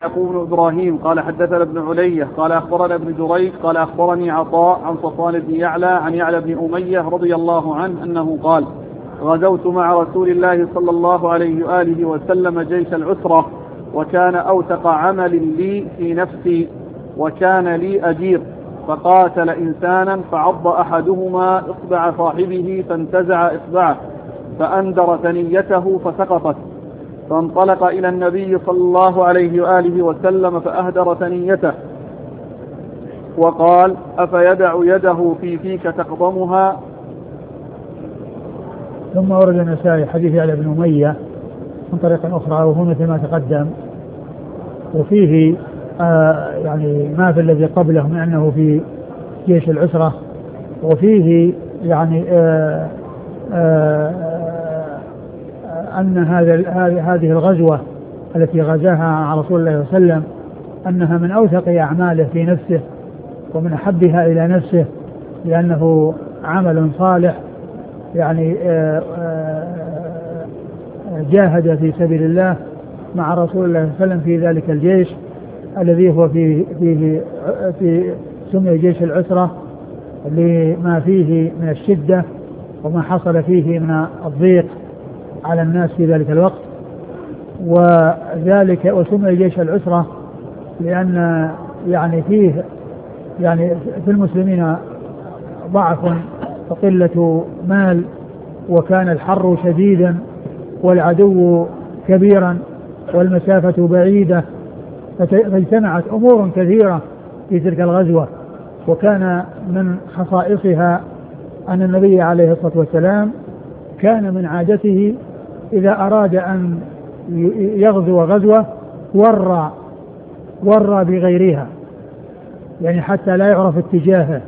يعقوب بن إبراهيم قال حدثنا ابن علية قال أخبرنا ابن جريج قال أخبرني عطاء عن صفوان بن يعلى عن يعلى بن أمية رضي الله عنه أنه قال: غزوت مع رسول الله صلى الله عليه وآله وسلم جيش العسرة، وكان أوثق عمل لي في نفسي، وكان لي أجير، فقاتل إنسانا فعض أحدهما إصبع صاحبه فانتزع إصبعه فأندر ثنيته فسقطت، فانطلق إلى النبي صلى الله عليه وآله وسلم فأهدر ثنيته وقال: أفيدع يده في فيك تقضمها؟ ثم ورد النسائي حديث يعلى بن أمية من طريق أخرى وهو مثل ما تقدم، وفيه يعني ما في الذي قبله من أنه في جيش العسرة، وفيه يعني أن هذه الغزوة التي غزاها عن رسول الله صلى الله عليه وسلم أنها من أوثق أعماله في نفسه ومن أحبها إلى نفسه، لأنه عمل صالح يعني جاهد في سبيل الله مع رسول الله صلى الله عليه وسلم في ذلك الجيش الذي هو في سمي جيش العسرة لما فيه من الشدة وما حصل فيه من الضيق على الناس في ذلك الوقت. وذلك وسمي جيش العسرة لأن يعني فيه يعني في المسلمين ضعف وقلة مال، وكان الحر شديدا والعدو كبيرا والمسافة بعيدة، فاجتمعت أمور كثيرة في تلك الغزوة. وكان من خصائصها أن النبي عليه الصلاة والسلام كان من عادته إذا أراد أن يغزو غزوة ورى بغيرها، يعني حتى لا يعرف اتجاهه.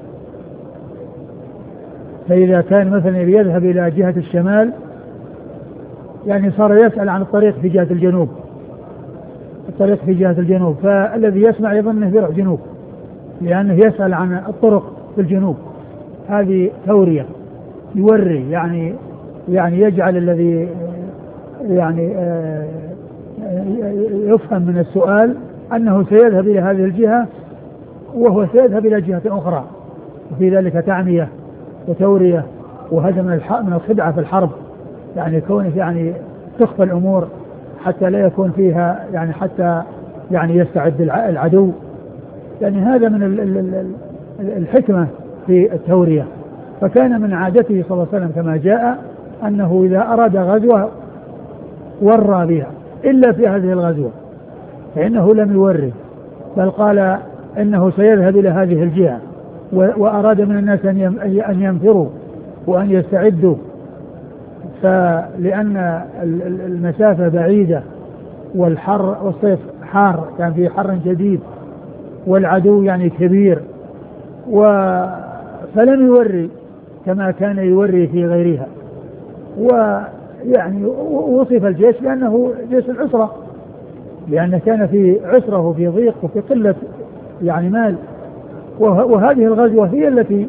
فإذا كان مثلا يذهب إلى جهة الشمال يعني صار يسأل عن الطريق في جهة الجنوب، الطريق في جهة الجنوب، فالذي يسمع يظنه بيروح جنوب لأنه يسأل عن الطرق في الجنوب. هذه تورية، يوري يعني يجعل الذي يعني يفهم من السؤال أنه سيذهب إلى هذه الجهة وهو سيذهب إلى جهة أخرى، وفي ذلك تعمية وتورية، وهذا من الخدعة في الحرب، يعني كونه يعني تخفى الأمور حتى لا يكون فيها يعني حتى يعني يستعد العدو، يعني هذا من الحكمة في التورية. فكان من عادته صلى الله عليه وسلم كما جاء أنه إذا أراد غزوة ورى بها، إلا في هذه الغزوة فإنه لم يوري، بل قال إنه سيذهب إلى هذه الجهة، وأراد من الناس أن ينفروا وأن يستعدوا، فلأن المسافة بعيدة والحر والصيف حار، كان فيه حر شديد والعدو يعني كبير، فلم يوري كما كان يوري في غيرها. ويعني وصف الجيش بأنه جيش العسرة، لأنه كان في عسرة وفي ضيق وفي قلة يعني مال. وهذه الغزوة هي التي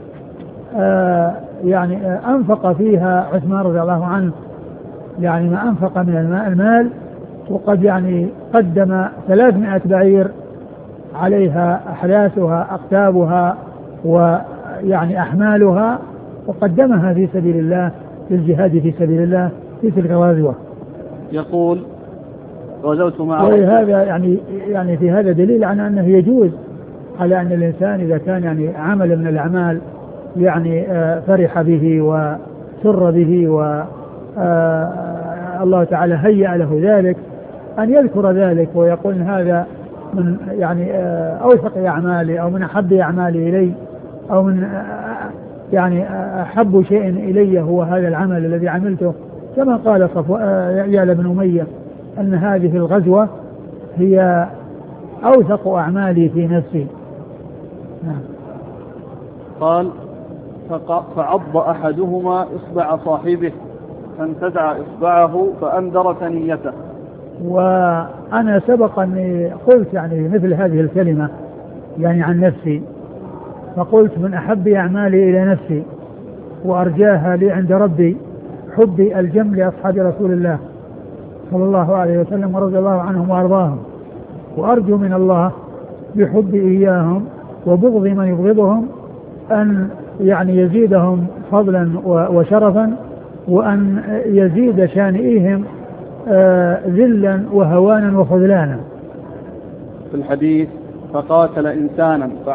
يعني أنفق فيها عثمان رضي الله عنه يعني ما أنفق من المال، وقد يعني قدم 300 بعير عليها أحداثها أقتابها ويعني أحمالها، وقدمها في سبيل الله للجهاد في سبيل الله في تلك الغزوة. يقول: غزوت مع هذا يعني في هذا دليل على أنه يجوز على أن الإنسان إذا كان يعني عمل من الأعمال يعني فرح به وسر به الله تعالى هيأ له ذلك، أن يذكر ذلك ويقول هذا من يعني أوثق أعمالي أو من أحب أعمالي إلي، أو من يعني أحب شيء إلي هو هذا العمل الذي عملته، كما قال يعلى بن أمية أن هذه الغزوة هي أوثق أعمالي في نفسي. نعم. قال: فعض أحدهما إصبع صاحبه فانتزع إصبعه فأندر ثنيته. وأنا سبق أني قلت يعني مثل هذه الكلمة يعني عن نفسي، فقلت من أحب أعمالي إلى نفسي وأرجاها لي عند ربي حبي الجم لأصحاب رسول الله صلى الله عليه وسلم ورضي الله عنهم وأرضاهم. وأرجو من الله بحب إياهم وبغض من يبغضهم أن يعني يزيدهم فضلا وشرفا، وأن يزيد شانئهم ذلا وهوانا وخذلانا. في الحديث: فقاتل إنسانا